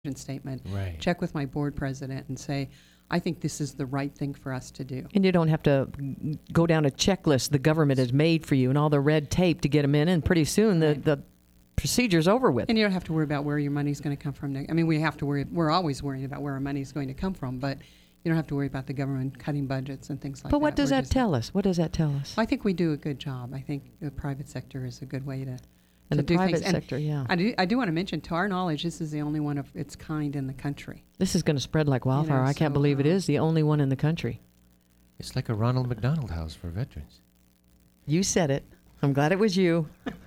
statement, Right. check with my board president and say, I think this is the right thing for us to do. And you don't have to go down a checklist the government has made for you and all the red tape to get them in, and pretty soon the procedure's over with. And you don't have to worry about where your money's going to come from. I mean, we're always worried about where our money's going to come from, but you don't have to worry about the government cutting budgets and things like that. But what does that tell us? What does that tell us? I think we do a good job. I think the private sector is a good way to And the do private things. And sector, yeah. I do want to mention, to our knowledge, this is the only one of its kind in the country. This is going to spread like wildfire. I can't believe it is the only one in the country. It's like a Ronald McDonald House for veterans. You said it. I'm glad it was you.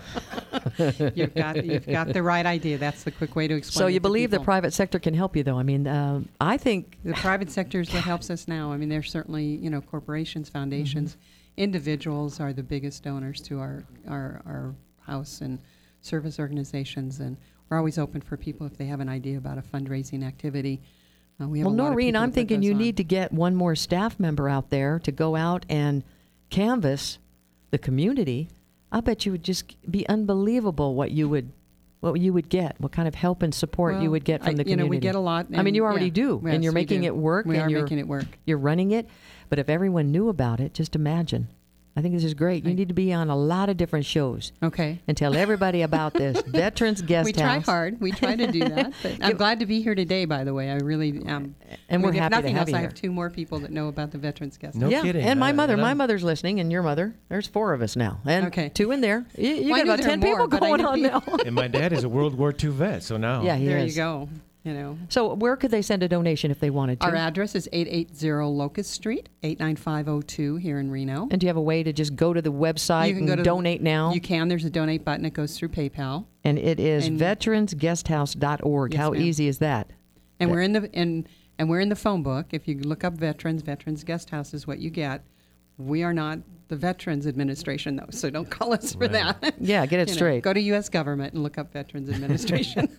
You've got the right idea. That's the quick way to explain. So it you to believe the people. private sector can help you, though? I mean, I think The private sector is what helps us now. I mean, there's certainly, corporations, foundations, individuals are the biggest donors to our house and service organizations, and we're always open for people if they have an idea about a fundraising activity. We have a lot of Noreen, people I'm that put thinking those you on. need to get one more staff member out there to go out and canvass the community. I bet you would just be unbelievable what you would get, what kind of help and support you would get from the community. We get a lot. I mean, you already do, Yes, and you're we making do. it work. We and are you're making it work. You're running it. But if everyone knew about it, just imagine. I think this is great. You need to be on a lot of different shows. Okay. And tell everybody about this. Veterans Guest We House. try hard. We try to do that. But I'm glad to be here today, by the way. I really am. And we're if happy to nothing have else, you I here. have 2 more people that know about the Veterans Guest House. No yeah, kidding. and my mother. And My I'm- mother's listening, and your mother. There's 4 of us now. And Okay. 2 in there. You Well, I got knew about there 10 were more, people but I going knew on people- now. And my dad is a World War II vet, so now. Yeah, he There is. you go. So where could they send a donation if they wanted to? Our address is 880 Locust Street, 89502 here in Reno. And do you have a way to just go to the website and donate now? You can. There's a donate button. It goes through PayPal. And it is And- veteransguesthouse.org. Yes, How ma'am. easy is that? And we're in the phone book. If you look up Veterans Guest House is what you get. We are not the Veterans Administration, though, so don't call us for that. Yeah, get it straight. Go to U.S. government and look up Veterans Administration.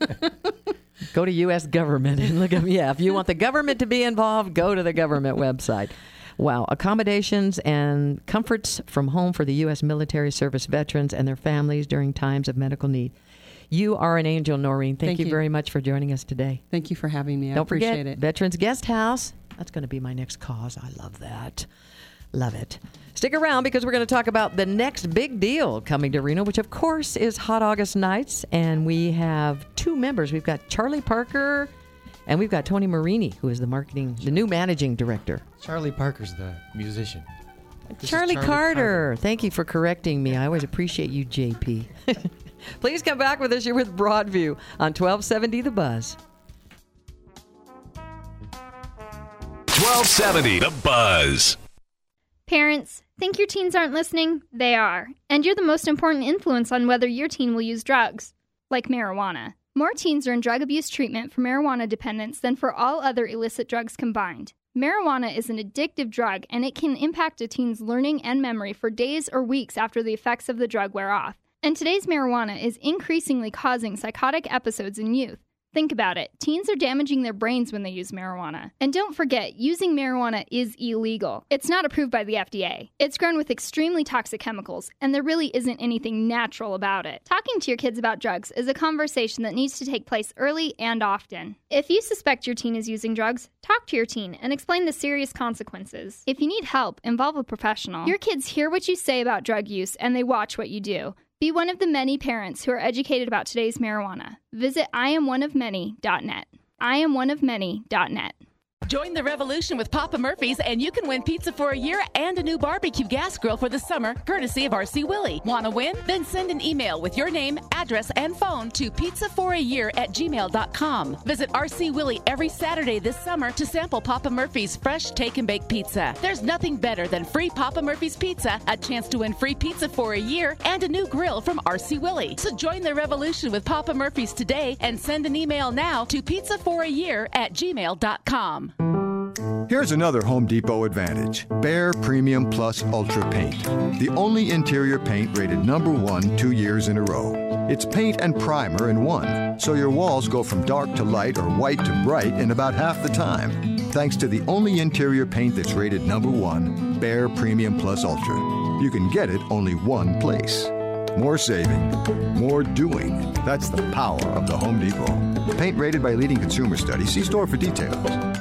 Go to U.S. government and look up. Yeah, if you want the government to be involved, go to the government website. Wow. Accommodations and comforts from home for the U.S. military service veterans and their families during times of medical need. You are an angel, Noreen. Thank you very much for joining us today. Thank you for having me. I Don't appreciate forget, it. Veterans Guest House. That's going to be my next cause. I love that. Love it. Stick around because we're going to talk about the next big deal coming to Reno, which, of course, is Hot August Nights. And we have 2 members. We've got Charlie Parker and we've got Tony Marini, who is the new managing director. Charlie Parker's the musician. This is Charlie Carter. Thank you for correcting me. I always appreciate you, JP. Please come back with us. You're with Broadview on 1270 The Buzz. 1270 The Buzz. Parents, think your teens aren't listening? They are. And you're the most important influence on whether your teen will use drugs, like marijuana. More teens are in drug abuse treatment for marijuana dependence than for all other illicit drugs combined. Marijuana is an addictive drug, and it can impact a teen's learning and memory for days or weeks after the effects of the drug wear off. And today's marijuana is increasingly causing psychotic episodes in youth. Think about it. Teens are damaging their brains when they use marijuana. And don't forget, using marijuana is illegal. It's not approved by the FDA. It's grown with extremely toxic chemicals, and there really isn't anything natural about it. Talking to your kids about drugs is a conversation that needs to take place early and often. If you suspect your teen is using drugs, talk to your teen and explain the serious consequences. If you need help, involve a professional. Your kids hear what you say about drug use, and they watch what you do. Be one of the many parents who are educated about today's marijuana. Visit iamoneofmany.net. iamoneofmany.net. Join the revolution with Papa Murphy's, and you can win pizza for a year and a new barbecue gas grill for the summer, courtesy of R.C. Willie. Want to win? Then send an email with your name, address, and phone to pizzaforayear@gmail.com. Visit R.C. Willie every Saturday this summer to sample Papa Murphy's fresh take-and-bake pizza. There's nothing better than free Papa Murphy's pizza, a chance to win free pizza for a year, and a new grill from R.C. Willie. So join the revolution with Papa Murphy's today and send an email now to pizzaforayear@gmail.com. Here's another Home Depot advantage. Behr Premium Plus Ultra Paint. The only interior paint rated #1 2 years in a row. It's paint and primer in one, so your walls go from dark to light or white to bright in about half the time. Thanks to the only interior paint that's rated #1, Behr Premium Plus Ultra. You can get it only one place. More saving, more doing. That's the power of the Home Depot. Paint rated by leading consumer studies. See store for details.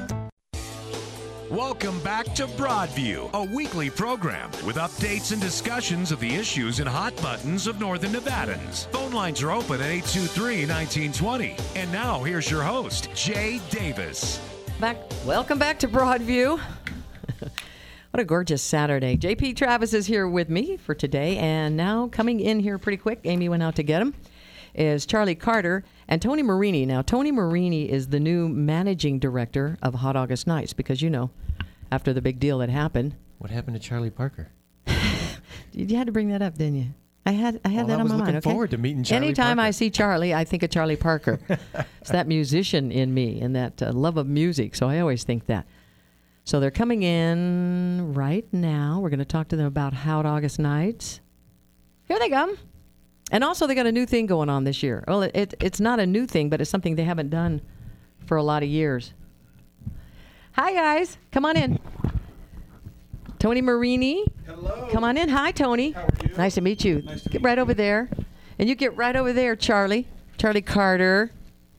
Welcome back to Broadview, a weekly program with updates and discussions of the issues and hot buttons of Northern Nevadans. Phone lines are open at 823-1920. And now here's your host, Jay Davis. Welcome back to Broadview. What a gorgeous Saturday. JP Travis is here with me for today. And now coming in here pretty quick, Amy went out to get him, is Charlie Carter and Tony Marini. Now, Tony Marini is the new managing director of Hot August Nights because, you know, after the big deal that happened. What happened to Charlie Parker? You had to bring that up, didn't you? I had that on my mind. I was looking forward to meeting Charlie Anytime Parker. I see Charlie, I think of Charlie Parker. It's that musician in me and that love of music, so I always think that. So they're coming in right now. We're going to talk to them about Hot August Nights. Here they come. And also they got a new thing going on this year. Well, it's not a new thing, but it's something they haven't done for a lot of years. Hi, guys. Come on in. Tony Marini. Hello. Come on in. Hi, Tony. How are you? Nice to meet you. Nice to Get meet right you. over there. And you get right over there, Charlie. Charlie Carter.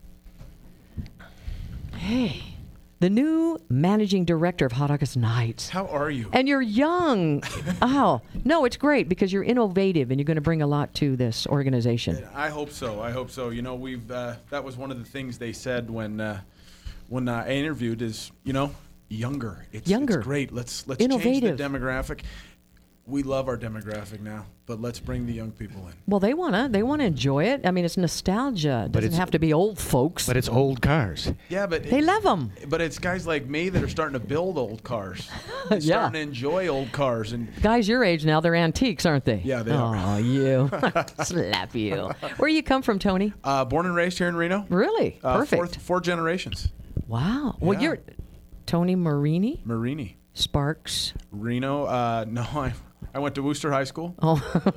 Hey. The new managing director of Hot August Nights. How are you? And you're young. Oh, no, it's great because you're innovative and you're going to bring a lot to this organization. I hope so. I hope so. You know, we've that was one of the things they said when I interviewed is, you know, younger. It's great. Let's change the Innovative. demographic. We love our demographic now, but let's bring the young people in. Well, they wanna enjoy it. I mean, it's nostalgia. It doesn't have to be old folks. But it's old cars. Yeah, but They love them. But it's guys like me that are starting to build old cars. Yeah. Starting to enjoy old cars and Guys your age now, they're antiques, aren't they? Yeah, they are. Oh, you. Slap you. Where you come from, Tony? born and raised here in Reno. Really? Perfect. Four generations. Wow. Well, Yeah. you're Tony Marini? Marini. Sparks. Reno. No, I went to Worcester High School. Oh,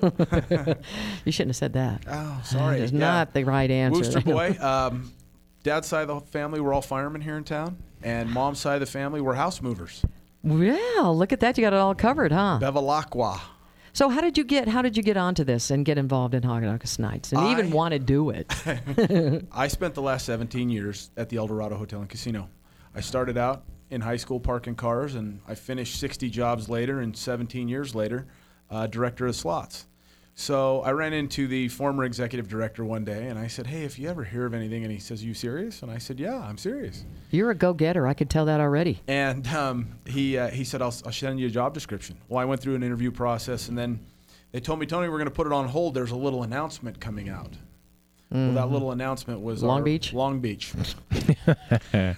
you shouldn't have said that. Oh, sorry. That is not the right answer. Worcester boy. Dad's side of the family, we're all firemen here in town. And mom's side of the family, we're house movers. Well, look at that. You got it all covered, huh? Bevilacqua. So how did you get onto this and get involved in Hot August Nights and even want to do it? I spent the last 17 years at the El Dorado Hotel and Casino. I started out in high school parking cars, and I finished 60 jobs later, and 17 years later, director of slots. So I ran into the former executive director one day, and I said, hey, if you ever hear of anything, and he says, you serious? And I said, yeah, I'm serious. You're a go-getter. I could tell that already. And he said, I'll send you a job description. Well, I went through an interview process, and then they told me, Tony, we're going to put it on hold. There's a little announcement coming out. Well, that little announcement was Long Beach? Long Beach. And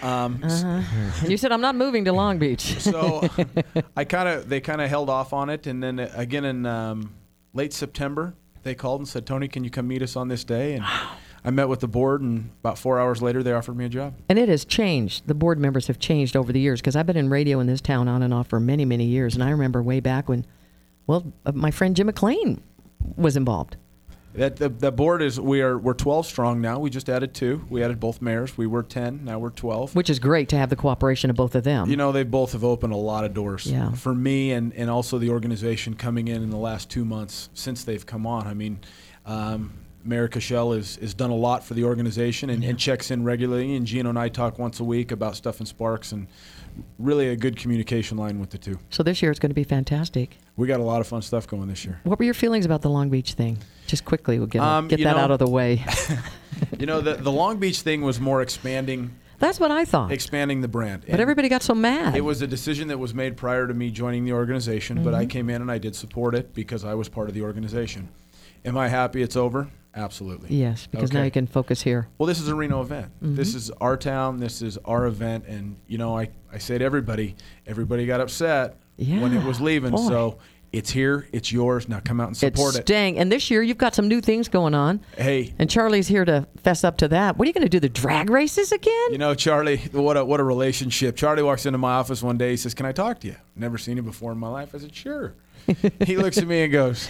you said, I'm not moving to Long Beach. So they kind of held off on it, and then again in late September, they called and said, Tony, can you come meet us on this day? And I met with the board, and about 4 hours later, they offered me a job. And it has changed. The board members have changed over the years because I've been in radio in this town on and off for many, many years. And I remember way back when, my friend Jim McLean was involved. The board is we're 12 strong now. We just added 2. We added both mayors. We were 10. Now we're 12. Which is great to have the cooperation of both of them. You know, they both have opened a lot of doors for me and also the organization coming in the last 2 months since they've come on. I mean, Mayor Cashel has done a lot for the organization and checks in regularly. And Gino and I talk once a week about stuff in Sparks, and really a good communication line with the two. So this year it's going to be fantastic. We got a lot of fun stuff going this year. What were your feelings about the Long Beach thing? Just quickly, we'll get that out of the way. You know, the Long Beach thing was more expanding. That's what I thought. Expanding the brand. But everybody got so mad. It was a decision that was made prior to me joining the organization, but I came in and I did support it because I was part of the organization. Am I happy it's over? Absolutely. Yes, because now you can focus here. Well, this is a Reno event. This is our town. This is our event. And, you know, I say to everybody got upset when it was leaving. Boy. So it's here. It's yours. Now come out and support it's staying. And this year you've got some new things going on. Hey. And Charlie's here to fess up to that. What are you going to do, the drag races again? You know, Charlie, what a relationship. Charlie walks into my office one day. He says, can I talk to you? Never seen him before in my life. I said, sure. He looks at me and goes,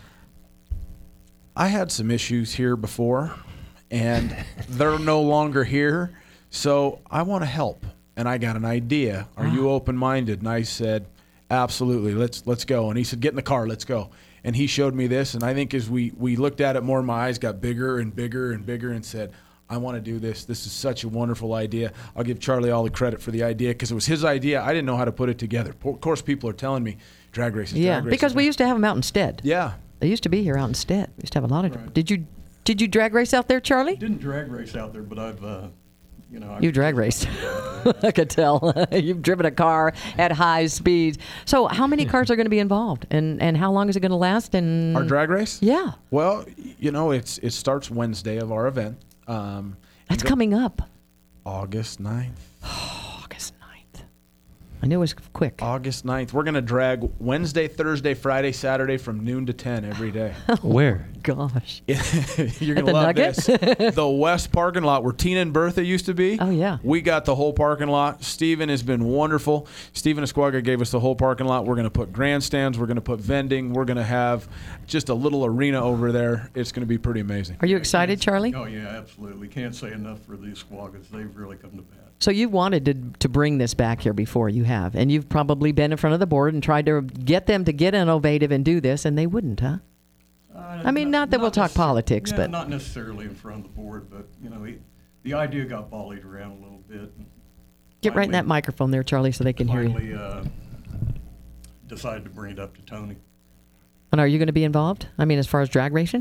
I had some issues here before, and they're no longer here, so I want to help. And I got an idea. Are you open-minded? And I said, absolutely. Let's go. And he said, get in the car. Let's go. And he showed me this, and I think as we looked at it more, my eyes got bigger and bigger and bigger and said, I want to do this. This is such a wonderful idea. I'll give Charlie all the credit for the idea because it was his idea. I didn't know how to put it together. Of course, people are telling me drag races. Yeah, drag races. because we used to have them out in Stead. Yeah. They used to be here out in Stead. We used to have a lot of. Right. Did you drag race out there, Charlie? Didn't drag race out there, but I've, You drag raced. I could tell. You've driven a car at high speeds. So how many cars are going to be involved, and how long is it going to last? And Our drag race? Yeah. Well, it starts Wednesday of our event. That's coming up. August 9th. August 9th. I knew it was quick. August 9th. We're going to drag Wednesday, Thursday, Friday, Saturday from noon to 10 every day. Where? Gosh. You're At going the to love Nugget? this. The West parking lot where Tina and Bertha used to be. Oh, yeah. We got the whole parking lot. Steven has been wonderful. Steven Esquaga gave us the whole parking lot. We're going to put grandstands. We're going to put vending. We're going to have just a little arena over there. It's going to be pretty amazing. Are you excited, Charlie? Oh, yeah, absolutely. Can't say enough for these Squagas. They've really come to bat. So you wanted to bring this back here before, you have, and you've probably been in front of the board and tried to get them to get innovative and do this, and they wouldn't, huh? I mean, not that we'll talk politics, yeah, but not necessarily in front of the board, but the idea got volleyed around a little bit. And get right in that microphone there, Charlie, so they can hear you. Finally, decided to bring it up to Tony. And are you going to be involved? I mean, as far as drag racing?